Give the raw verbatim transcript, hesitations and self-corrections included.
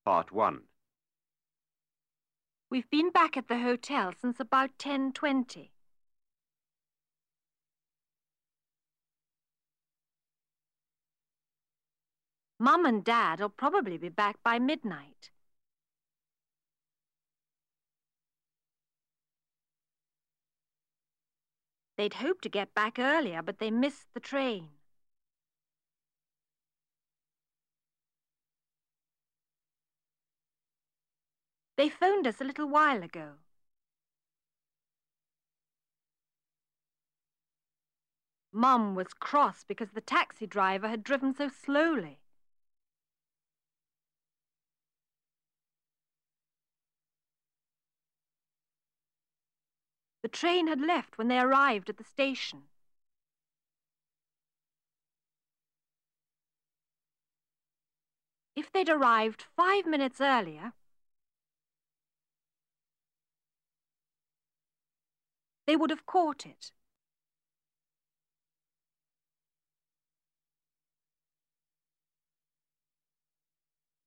Part one. We've been back at the hotel since about ten twenty. Mum and Dad'll probably be back by midnight. They'd hoped to get back earlier, but they missed the train. They phoned us a little while ago. Mum was cross because the taxi driver had driven so slowly. The train had left when they arrived at the station. If they'd arrived five minutes earlier, they would have caught it.